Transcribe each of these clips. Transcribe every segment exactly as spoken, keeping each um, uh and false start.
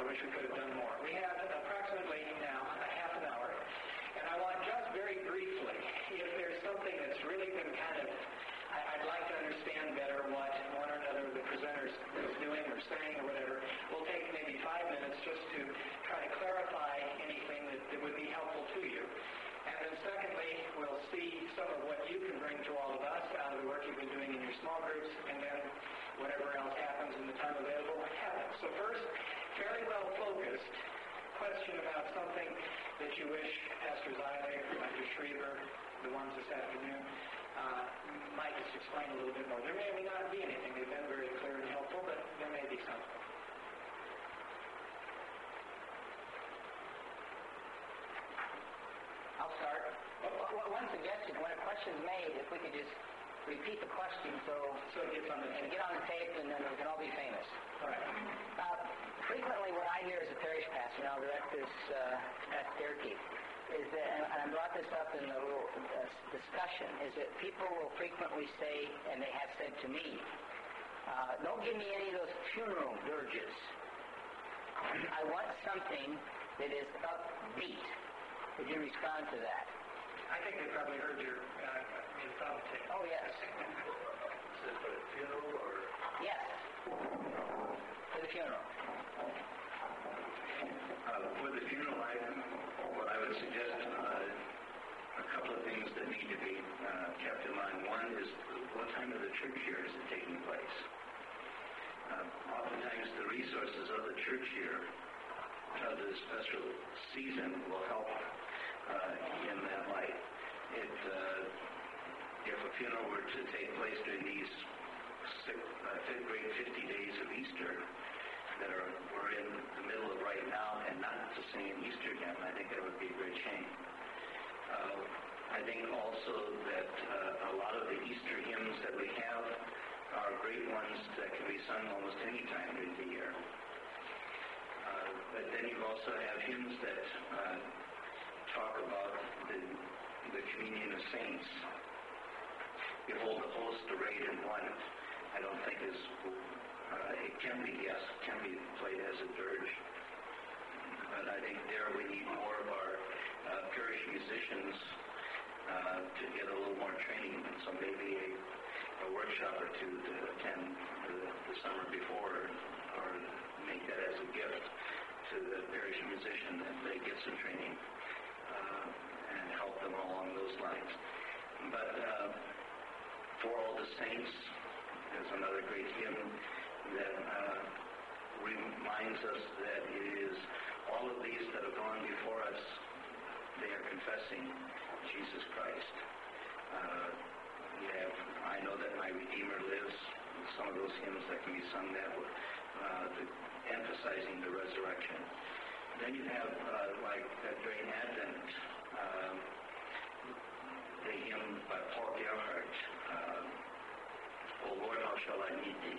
wish we could have done more. We have approximately now a half an hour, and I want just very briefly, if there's something that's really been kind of, I, I'd like to understand better what one or another of the presenters is doing or saying or whatever, we'll take maybe five minutes just to try to clarify anything that, that would be helpful to you. And then secondly, we'll see some of what you can bring to all of us out of the work you've been doing in your small groups, and then whatever else happens in the time available happens. So first, fairly well focused question about something that you wish Pastor Zeile or Doctor Schriever, the ones this afternoon, uh, might just explain a little bit more. There may or may not be anything. They've been very clear and helpful, but there may be something. I'll start. One suggestion, when a question's made, if we could just repeat the question so, so it gets on the and get on the tape, and then we can all be famous. All right. Uh, frequently what I hear as a parish pastor, and I'll direct this uh, at Derek, is that, and I brought this up in the little uh, discussion, is that people will frequently say, and they have said to me, uh, don't give me any of those funeral dirges. I want something that is upbeat. Would you respond to that? I think they probably heard your uh, in thumb tape. Oh, yes. Is it for a funeral or? Yes. For the funeral. Uh, for the funeral, I, what I would suggest, uh, a couple of things that need to be uh, kept in mind. One is what time of the church year is it taking place? Uh, oftentimes the resources of the church year of the special season will help uh, in that light. It, uh, if a funeral were to take place during these six, uh, fifth grade fifty days of Easter that are we're in the middle of right now, and not to sing an Easter hymn, I think that would be a great shame. Uh, I think also that uh, a lot of the Easter hymns that we have are great ones that can be sung almost any time during the year. Uh, but then you also have hymns that uh, talk about the, the communion of saints. Behold the host arrayed in one. I don't think is, uh, it can be, yes, it can be played as a dirge. But I think there we need more of our uh, parish musicians uh, to get a little more training. And so maybe a, a workshop or two to attend the, the summer before, or make that as a gift to the parish musician, that they get some training uh, and help them along those lines. But uh, For All the Saints is another great hymn that uh, reminds us that it is all of these that have gone before us, they are confessing Jesus Christ. Uh, you have, I know that my Redeemer lives, some of those hymns that can be sung that way, uh, the, emphasizing the resurrection. Then you have, uh, like uh, during Advent, um, the hymn by Paul Gerhardt, uh, O Lord, how shall I meet thee?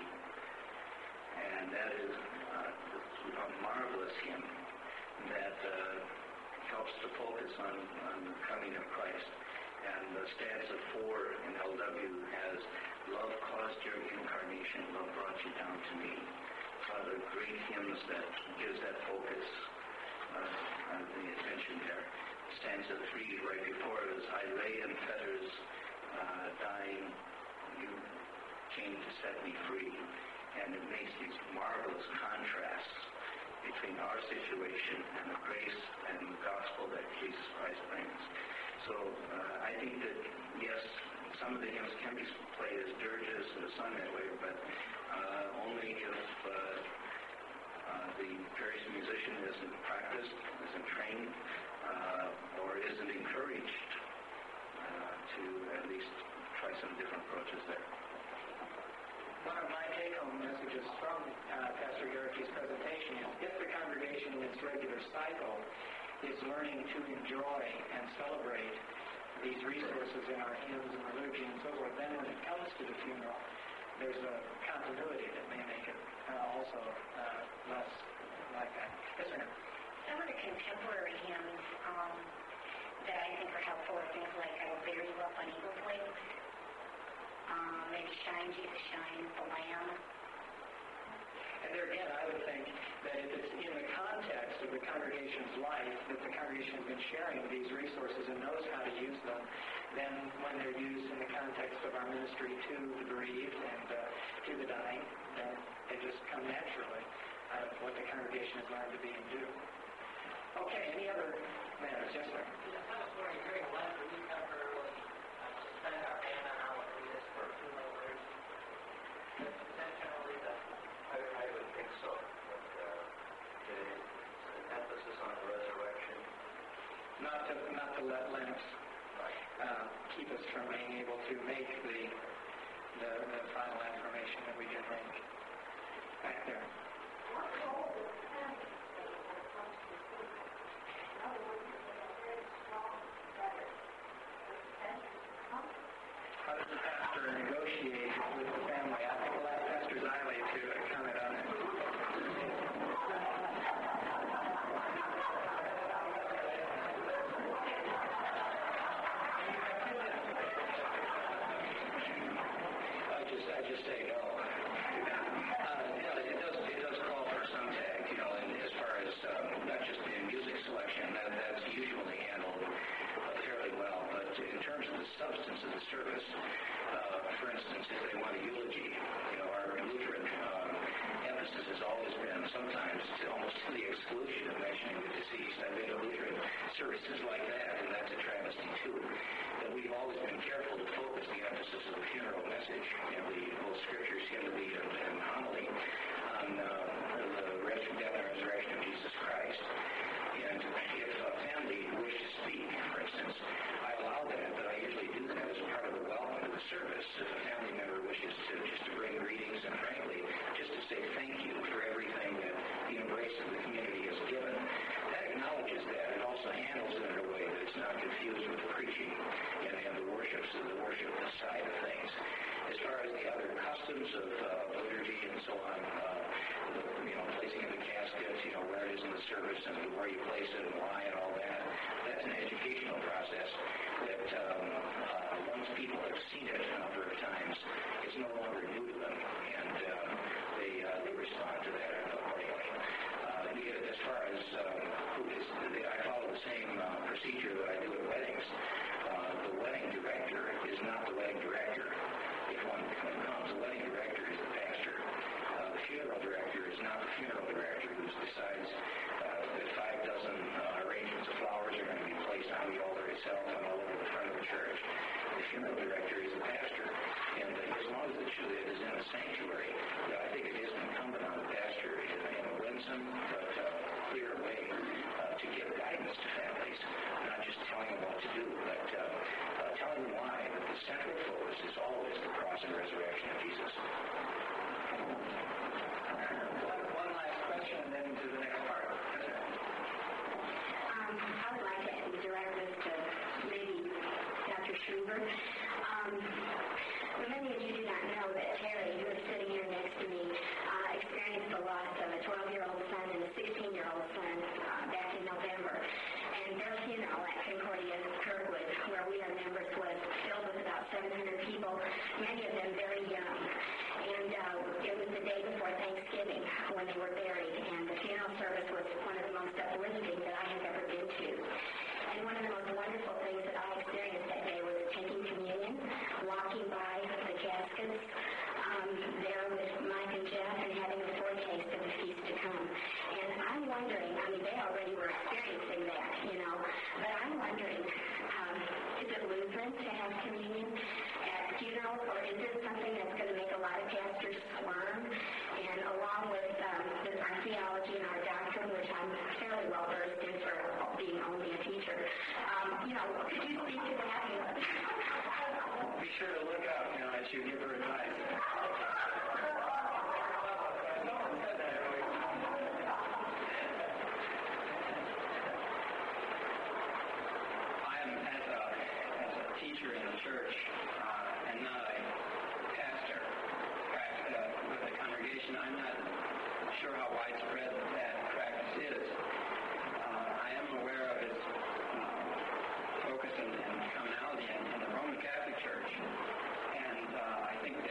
And that is uh, a marvelous hymn that uh, helps to focus on, on the coming of Christ. And uh, stanza four in L W has, love caused your incarnation, love brought you down to me. One of the great hymns that gives that focus, uh, on the attention there. Stanza three right before it is, I lay in fetters, uh, dying, you came to set me free. And it makes these marvelous contrasts between our situation and the grace and the gospel that Jesus Christ brings. So uh, I think that, yes, some of the hymns can be played as dirges and sung that way, but uh, only if uh, uh, the parish musician isn't practiced, isn't trained, uh, or isn't encouraged uh, to at least try some different approaches there. One of my take-home messages from uh, Pastor Garrity's presentation is, if the congregation in its regular cycle is learning to enjoy and celebrate these resources in our hymns and liturgy and so forth, then when it comes to the funeral, there's a continuity that may make it uh, also uh, less like that. Yes, ma'am? Some of the contemporary hymns um, that I think are helpful are things like I Will Bear You Up on Eagle's Wings. Um, maybe Shine, Jesus Shine, The Lamb. And there again, I would think that if it's in the context of the congregation's life, that the congregation has been sharing these resources and knows how to use them, then when they're used in the context of our ministry to the bereaved and uh, to the dying, then they just come naturally out of what the congregation has learned to be and do. Okay, any other matters? Yes, sir. Yes, I was wondering, during Lent, do we temporarily uh, suspend our ban on holidays for funeral words? Is that generally the... I, I would think so. But, uh, it is an emphasis on the resurrection. Not to, not to let Lent uh, keep us from being able to make the, the, the final affirmation that we did make. Back there. How does the pastor negotiate with the family? I think we'll ask Pastor Ziley to comment on it. I just, I just say no. Uh, you know, it does, it does call for some tact, you know, and as far as um, not just in music selection, that, that's usually handled uh, fairly well. But in terms of the substance of the service, uh, for instance, if they want a eulogy, you know, our Lutheran um, emphasis has always been sometimes to almost to the exclusion of mentioning the deceased. I've been to Lutheran services like that, and that's a travesty too. But we've always been careful to focus the emphasis of the funeral message in the both scriptures, hymnody and, and homily, on uh, the res- death and resurrection of Jesus Christ. And if a family wishes to speak, for instance, I allow that, but I usually do that as part of the welcome to the service. If a family member wishes to just to bring greetings and frankly, just to say thank you for everything that the embrace of the community has given, that acknowledges that. It also handles it in a way that it's not confused with the preaching and, and the worships of the worship side of things. As far as the other customs of uh, liturgy and so on, uh, the, you know, placing of the casket, you know, where it is in the service and where you place it and why and all that, that's an educational process that um, uh, once people have seen it a number of times, it's no longer new to them, and uh, they, uh, they respond to that accordingly. Uh, as far as uh, who is, I follow the same uh, procedure that I do at weddings. Uh, the wedding director is not the wedding director. If one, if one comes, the wedding director is the pastor. Uh, the funeral director is not the funeral director who decides uh, that five dozen uh, arrangements of flowers are going to be placed on the altar itself and all over the front of the church. The funeral director is the pastor. And uh, as long as the church is in a sanctuary, uh, I think it is incumbent on the pastor in, in a winsome but uh, clear way uh, to give guidance to families, not just telling them what to do, but uh, uh, telling them why. But the central focus is always the cross and resurrection of Jesus. One, one last question and then to the next part. Um, I would like to direct this to maybe Doctor Schreiber. Um, many of you do not know that Terry, who is sitting here next to me, uh, experienced the loss of a twelve-year-old son and a sixteen-year-old son uh, back in November. And their funeral at Concordia Kirkwood, where we are members, was filled with about seven hundred people, many of them very young. And uh, it was the day before Thanksgiving when they were buried, and the funeral service was one of the most uplifting that I have ever been to. And one of the most wonderful things that I experienced that day was taking communion, walking by the caskets um, there with Mike and Jeff, and having a foretaste of the feast to come. And I'm wondering, I mean, they already were experiencing that, you know, but I'm wondering, um, is it Lutheran to have communion at funerals, or is it something that's going to make a lot of pastors squirm? And along with, um, with our theology and our doctrine, which I'm fairly well versed in for being only a teacher, um, you know, could you speak to that? Be sure to look out, you know, as you give her advice. I am, as a, as a teacher in the church, uh, and not a pastor uh, with a congregation, I'm not sure how widespread that practice is. Uh, I am aware of its uh, focus and, and commonality in, in the Roman Catholic Church, and uh, I think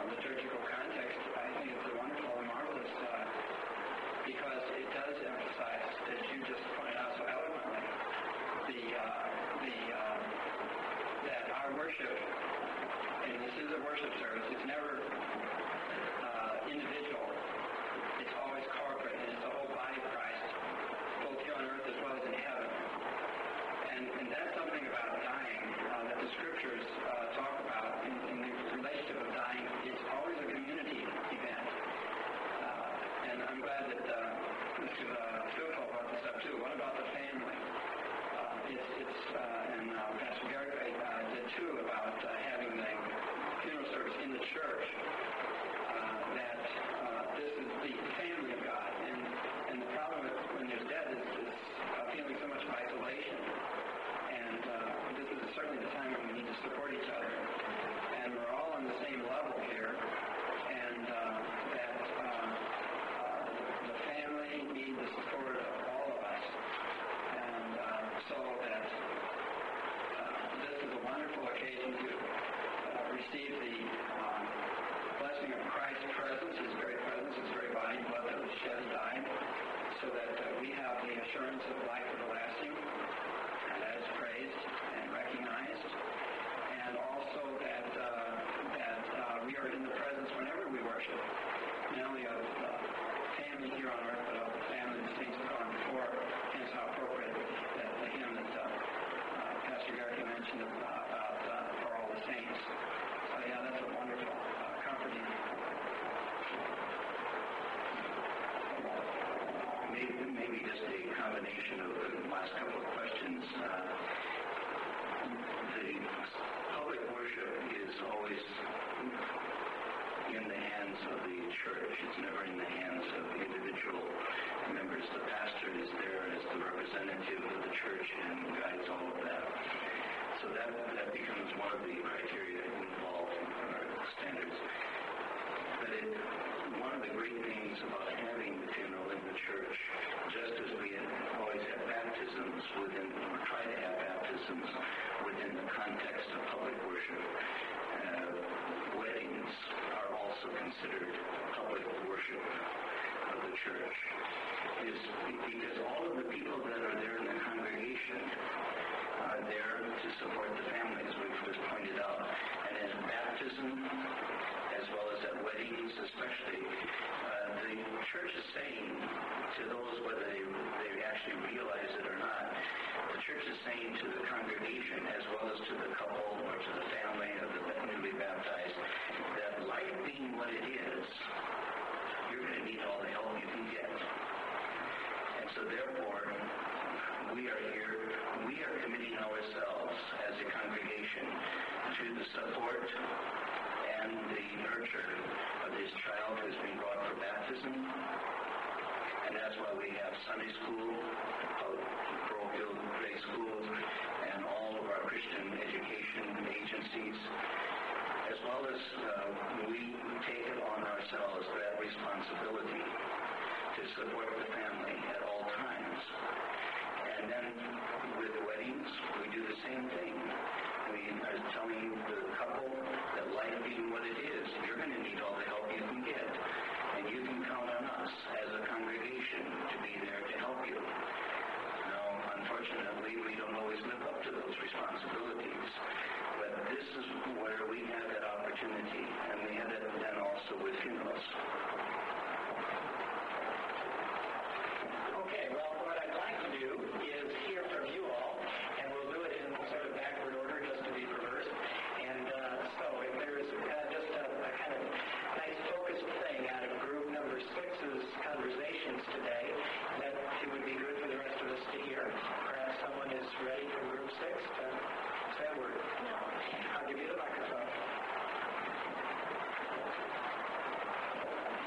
liturgical context, I think it's a wonderful and marvelous uh, because it does emphasize, as you just pointed out so eloquently, the uh, the uh, that our worship, and this is a worship service, it's never uh, individual. It's always corporate, and it's the whole body of Christ, both here on earth as well as in heaven. And, and that's something about dying uh, that the scriptures uh, talk about in, in the relationship of dying. It's always a community event. Uh, and I'm glad that uh, Mister Uh, Philpo brought this up too. What about the family? Uh, it's, it's uh, and uh, Pastor Garrett uh, did too about uh, having the funeral service in the church. Uh, that uh, this is the family of God. And, and the problem with when there's death is, is uh, feeling so much of isolation. And uh, this is certainly the time when we need to support each other. And we're all on the same level here. And uh, that uh, uh, the family need the support of all of us. And uh, so that uh, this is a wonderful occasion to uh, receive the um, blessing of Christ's presence, His very presence, His very body and blood that was shed and died, so that uh, we have the assurance of life everlasting, and that is praised and recognized, and also that uh, that uh, we are in the presence whenever we worship, not only of uh, family here on earth, but of the family and the saints that gone before. Hence how appropriate that the hymn that uh, uh, Pastor Garrett mentioned about, about uh, for all the saints. So yeah, that's a wonderful, uh, comforting. Maybe, maybe just a combination of the last couple of questions. Uh, the public worship is always in the hands of the church. It's never in the hands of individual members. The pastor is there as the representative of the church and guides all of that. So that, that becomes one of the criteria involved in our standards. But it, one of the great things about having the funeral in the church, just as we always have baptisms within, or try to have baptisms within the context of public worship, uh, weddings are also considered public worship of the church, is because all of the people that are there in the congregation are there to support the families, we've just pointed out. And in baptism, as well as at weddings especially, uh, the church is saying to those, whether they, they actually realize it or not, the church is saying to the congregation as well as to the couple or to the family of the newly baptized, that life being what it is, you're going to need all the help you can get. And so therefore, we are here, we are committing ourselves as a congregation to the support and the nurture of this child who has been brought for baptism. And that's why we have Sunday school, parochial grade schools, and all of our Christian education agencies, as well as uh, we take it on ourselves that responsibility to support the family at all times. And then with weddings, we do the same thing. We are telling the couple that life being what it is, you're going to need all the help you can get. And you can count on us as a congregation to be there to help you. Now, unfortunately, we don't always live up to those responsibilities. But this is where we have that opportunity, and we have that then also with funerals. Okay, well, what I'd like to do is hear from you all, and we'll do it in sort of backward order just to be reversed. And uh, so if there's uh, just a, a kind of nice focused thing out of group number six's conversations today, that it would be good for the rest of us to hear. Perhaps someone is ready from group six to say a word. I'll give you the microphone.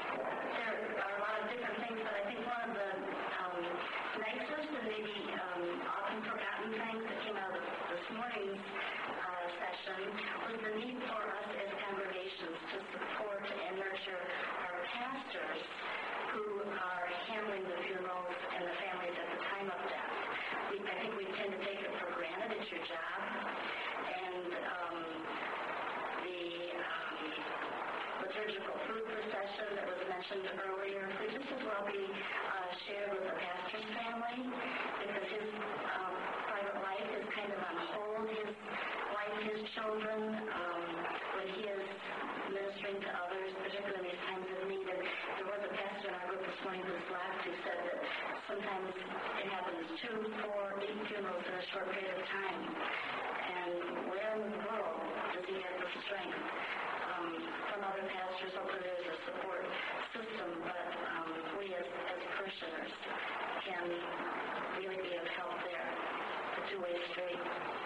surgical food procession that was mentioned earlier could just as well be uh, shared with the pastor's family, because his um, private life is kind of on hold. His wife, his children, um, when he is ministering to others, particularly in these times of need. And there was a pastor in our group this morning who's left who said that sometimes it happens two, four, eight funerals in a short period of time. And where in the world does he get the strength? Um, from other pastors, hopefully there's a support system, but um, we as, as parishioners can really be of help there. A two-way street.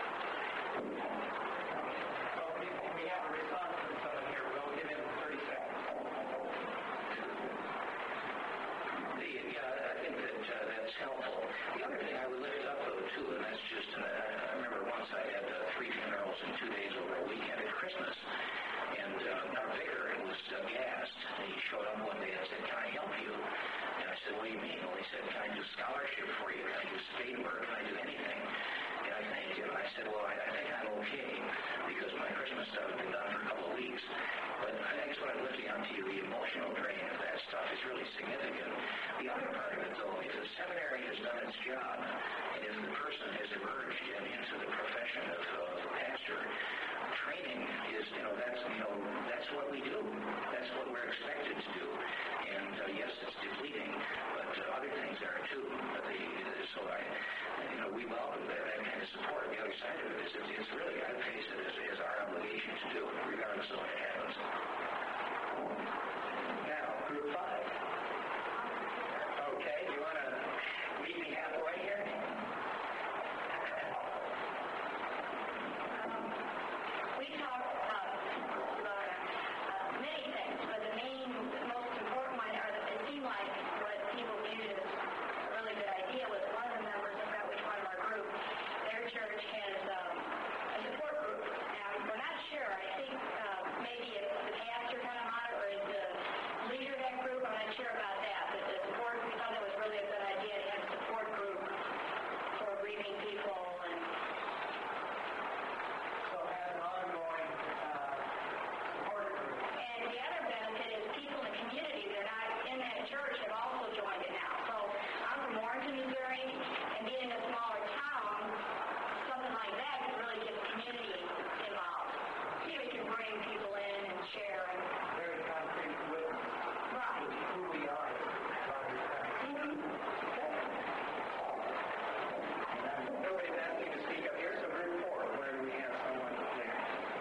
Well, we, we have a response from someone here. We'll give him thirty seconds. The, yeah, I think that uh, that's helpful. The other thing I would lift up, though, too, and that's just, uh, I remember once I had uh, three funerals in two days over a weekend at Christmas. And uh, our vicar was aghast. And he showed up one day and said, "Can I help you?" And I said, "What do you mean?" Well, he said, "Can I do scholarship for you? Can I do spade work? Can I do anything?" And I thanked him. I said, "Well, I, I think I'm okay, because my Christmas stuff has been done for a couple of weeks." But I guess what I'm lifting up to you, the emotional drain of that stuff is really significant. The other part of it, though, if the seminary has done its job, and if the person has emerged in, into the profession of, of pastor, training is, you know, that's, you know, that's what we do. That's what we're expected to do. And uh, yes, it's depleting, but uh, other things are too. But the, so I, you know, we welcome that, that kind of support. The other side of it is, it's, it's really, I face it as, as our obligation to do, regardless of what happens. Now, group five. Okay, you want to meet me halfway here? We talked about uh, uh, many things, but the main, the most important one, or it seemed like what people viewed as a really good idea, was one of the members, I forgot which one of our group, their church has um, a support group. Now, we're not sure. I think uh, maybe if the pastor kind of on it, or is the leader of that group, I'm not sure about that. But the support, we thought it was really a good idea to have a support group for grieving people. And So have an ongoing uh, support group. And the other benefit is people in the community that are not in that church have also joined it now. So I'm from Warrenton, Missouri, and being in a smaller town, something like that could really get the community involved. You know, we can bring people in and share. And, Very concrete with right. who we are. Mm-hmm. Nobody's asking to speak up here, so group four, where do we have someone there?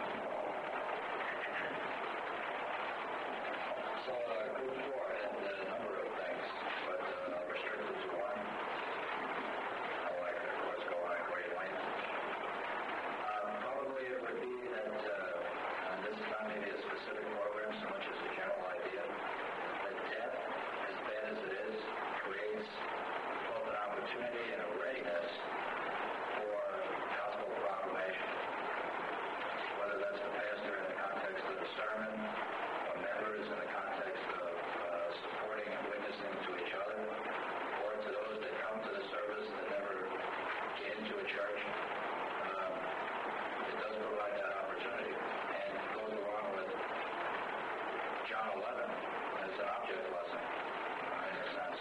So, uh, group four had a number of things, but uh, restricted to one. Oh, I could, of course, go on at great length. Um, probably it would be that, uh, and this is not maybe a specific program so much as a general idea, that death, as bad as it is, creates both an opportunity and a readiness for gospel proclamation. Whether that's the pastor in the context of the sermon, or members in the context of uh, supporting and witnessing to each other, or to those that come to the service that never get into a church. Um, it does provide that opportunity, and it goes along with John eleven as an object lesson, uh, in a sense.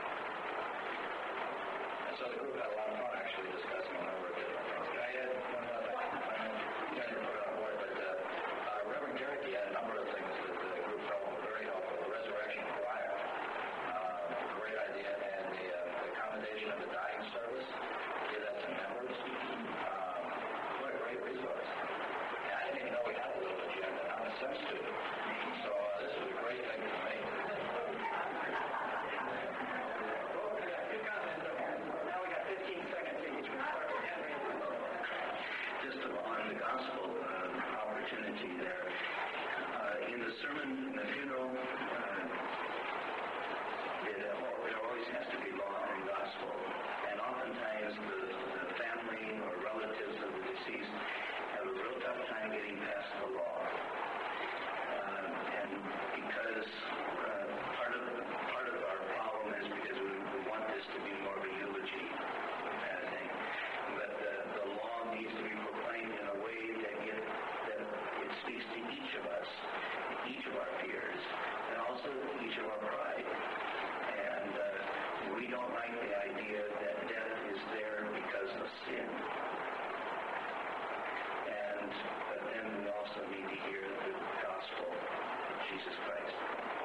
And so the group had a lot of fun actually discussing a number of different things. Can I add one other thing? I'm trying to put it on board, but uh, uh, Reverend Jerky had a number of things that the group felt were very helpful. The Resurrection Choir, um, great idea, and the, uh, the commendation of the dying service, give that to members. Um, what a great resource. And I didn't even know we had a little agenda, now it sense to it. So uh, this was a great thing for me. Well, we got two comments up here. Now we got fifteen seconds each. We start again. also each of our pride. And uh, we don't like the idea that death is there because of sin. And but then we also need to hear the gospel of Jesus Christ.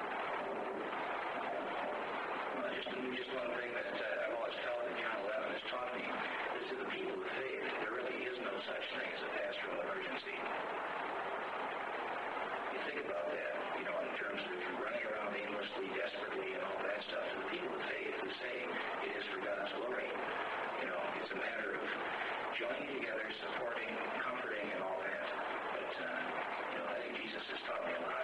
Well, just, just one thing that uh, I've always felt that John eleven has taught me is to the people of faith, there really is no such thing as a pastoral emergency. You think about that, you know, in terms of running around aimlessly, desperately, and all that stuff. To the people of faith who say it is for God's glory, you know, it's a matter of joining together, supporting, comforting, and all that. But, uh, you know, I think Jesus has taught me a lot.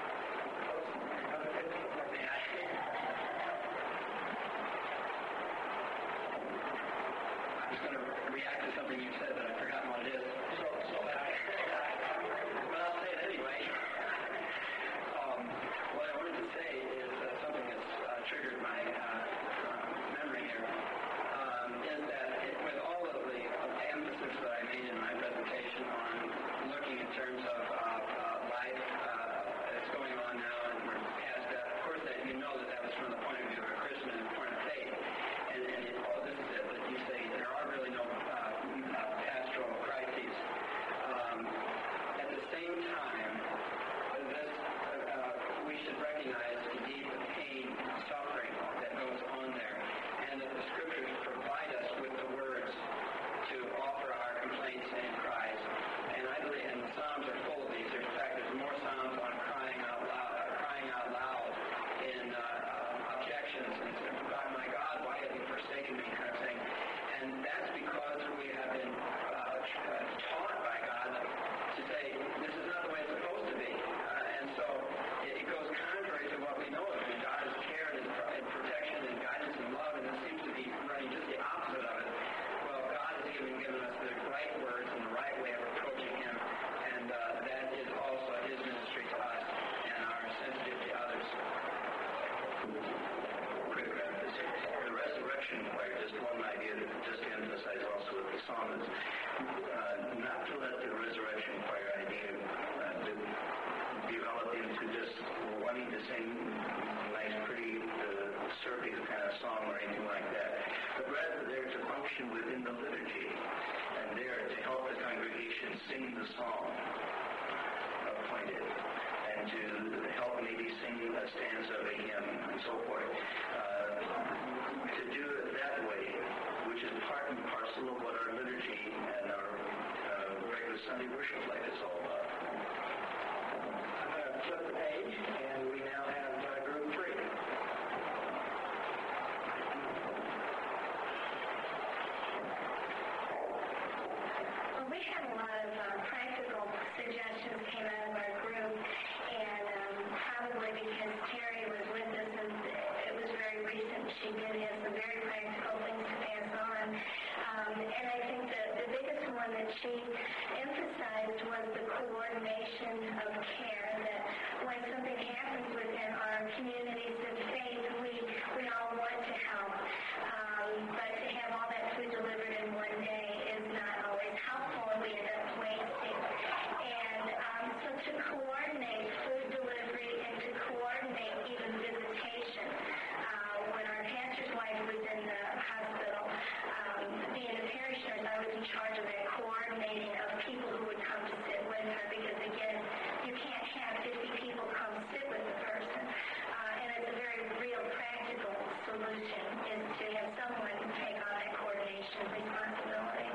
I was going to react to something you said, but I forgot what it is. So, so that I, but I'll say it anyway. Um, what I wanted to say is uh, something that's uh, triggered my uh, uh, memory here. Um, is that it, with all of the uh, emphasis that I made in my presentation on looking in terms of uh, uh, life uh, that's going on now and we're past that, of course, that you know that that was from the point of view of a Christian and the point of faith. And, and it, oh, this is it, but you say there are really no uh, uh, pastoral crises. Um, at the same time, this, uh, uh, we should recognize the deep pain and suffering that goes on there, and that the Scriptures provide us with the words to offer our complaints and cries. And I believe, and the Psalms are full of these. In fact, there's more Psalms on crying out loud, uh, crying out loud in uh, uh, objections and God, my God, why have you forsaken me, kind of thing. And that's because we have been uh, taught by God to say this is not the way it's supposed to be. Uh, and so it, it goes contrary to what we know of him. God's care and, his, and protection and guidance and love, and it seems to be running just the opposite of it. Well, God has even given us the right words and the right way of approaching him, and uh, that is also his ministry to us and our sensitivity to others. Quick grab this. The resurrection choir, just one idea to just to emphasize also with the psalmist, uh, not to let the resurrection choir idea uh, to develop into just wanting to sing nice, pretty, uh, surfing kind of song or anything like that, but rather there to function within the liturgy and there to help the congregation sing the song appointed, and to help maybe sing a stanza of a hymn and so forth. Uh, to do it that way, which is part and parcel of what our liturgy and our uh, regular Sunday worship life is all about. I'm going to flip the page, and we now have uh, group three. Well, we had a lot of uh, practical suggestions came out of our group, and um, probably because Terry was with us and it was very recent, she did have some very practical things to pass on. Um, and I think that the biggest one that she emphasized was the coordination of care, that when something happens within our communities of faith, we, we all want to help. Um, but to have all that food delivered in one day is not always helpful, and we end up wasting. And um, so to coordinate food delivery and to coordinate even visitation. Uh, when our pastor's wife was in the hospital, um, being a parish nurse, I was in charge of that coordinating of people who would come to sit with her, because again, you can't have fifty people come sit with the person. Uh, and it's a very real practical solution is to have someone take on that coordination responsibility.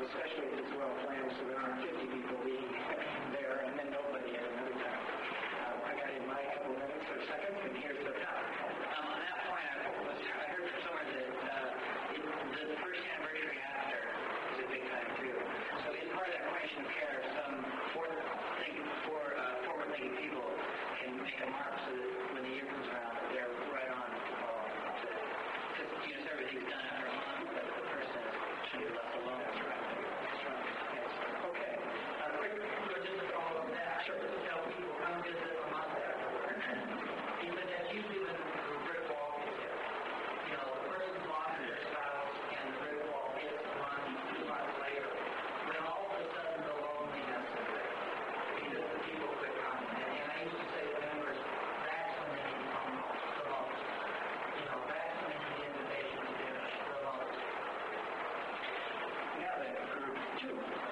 especially if it's well planned, so there aren't fifty people being there and then nobody at another time. Uh, I got in my couple minutes or seconds, and here's the top. Um, on that point, I, was, I heard from somewhere that uh, it, the first anniversary after is a big time too. So in part of that coronation of care, some forward think, for, uh, forward-thinking people can make a mark so that when the year comes around, they're right on to follow. Because you know, so everything's done after a month, but the person should be left alone. That's right. That's right. Yes. Okay. Uh, quick. So just to follow up that, I used to tell people, come visit a month afterwards. He said that's usually when the brick wall gets hit. You know, the person's lost their spouse, and the brick wall hits a month, two months later. When all of a sudden the loneliness is there. Because the people quit coming. And, and I used to say to members, that's when they need to come the most. You know, that's when they need the invitation to dinner the most. Now then, group two.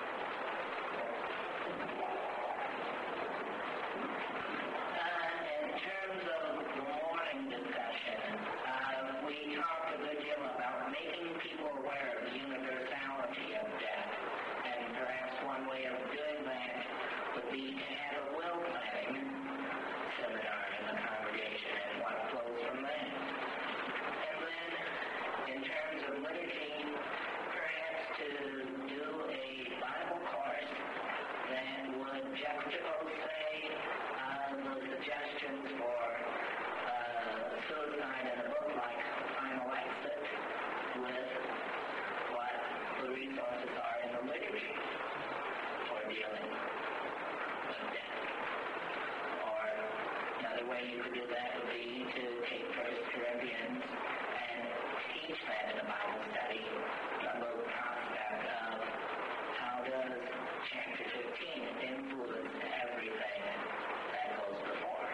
Uh, in terms of the morning discussion, uh, we talked a good deal about making people aware of the universality of death. And perhaps one way of doing that would be to have a will planning seminar in the congregation and what flows from that. And then, in terms of liturgy, perhaps to do a Bible course that would juxtapose, say, uh, the suggestions for uh, suicide in a book like The Final Exit with what the resources are in the liturgy for dealing with death. Or another way you could do that would be to take First Corinthians and teach that in a Bible study, a little concept of how does chapter fifteen influence everything that goes before.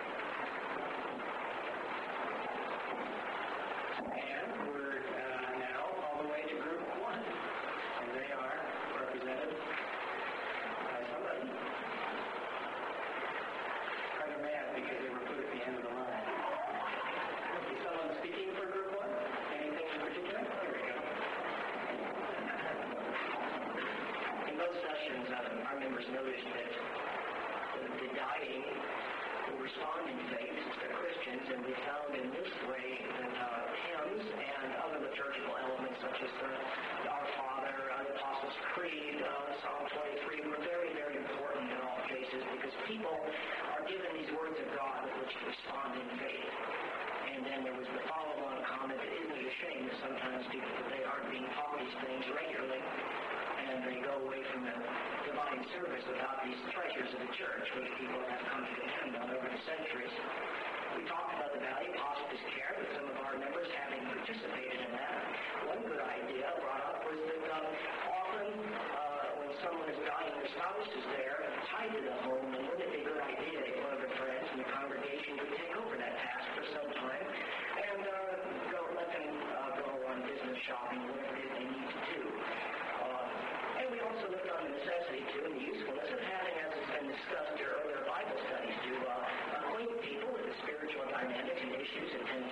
And we're uh, now all the way to group one. And they are represented by somebody. Kind of mad because they were put at the end of the line. Is someone speaking for group one? Anything in particular? There we go. In those sessions, uh, our members noticed that the, the dying will respond in faith since they're Christians, and we found in this way that uh, hymns and other liturgical elements such as the, the Our Father, uh, the Apostles' Creed, uh, Psalm twenty-three were very, very important in all cases because people are given these words of God with which to respond in faith. And then there was the follow-on comment that isn't it a shame that sometimes people today aren't being taught these things regularly, and they go away from the divine service without these treasures of the church, which people have come to depend on over the centuries. We talked about the value of hospice care with some of our members having participated in that. One good idea brought up was that um, often uh, when someone is dying, their spouse is there tied to the home, and wouldn't it be a good idea if one of their friends in the congregation could take over that task for some time and uh, go let them uh, go on business shopping, whatever it is they need to do. Uh, and we also looked on the necessity, too, and the usefulness of having, as has been discussed in earlier Bible studies, to uh, acquaint people with the spiritual dynamics and issues that tend